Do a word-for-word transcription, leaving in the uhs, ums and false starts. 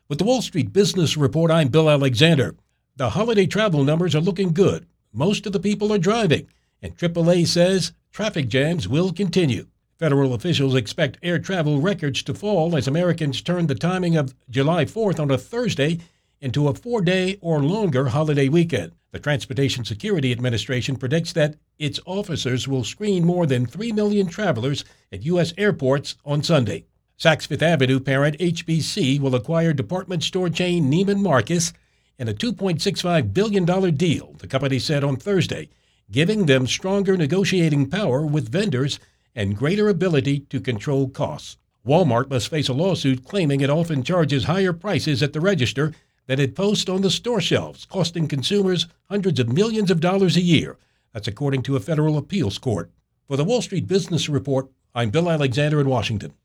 With the Wall Street Business Report, I'm Bill Alexander. The holiday travel numbers are looking good. Most of the people are driving, and triple A says traffic jams will continue. Federal officials expect air travel records to fall as Americans turn the timing of July fourth on a Thursday into a four-day or longer holiday weekend. The Transportation Security Administration predicts that its officers will screen more than three million travelers at U S airports on Sunday. Saks Fifth Avenue parent H B C will acquire department store chain Neiman Marcus in a two point six five billion dollars deal, the company said on Thursday, giving them stronger negotiating power with vendors and greater ability to control costs. Walmart must face a lawsuit claiming it often charges higher prices at the register than it posts on the store shelves, costing consumers hundreds of millions of dollars a year. That's according to a federal appeals court. For the Wall Street Business Report, I'm Bill Alexander in Washington.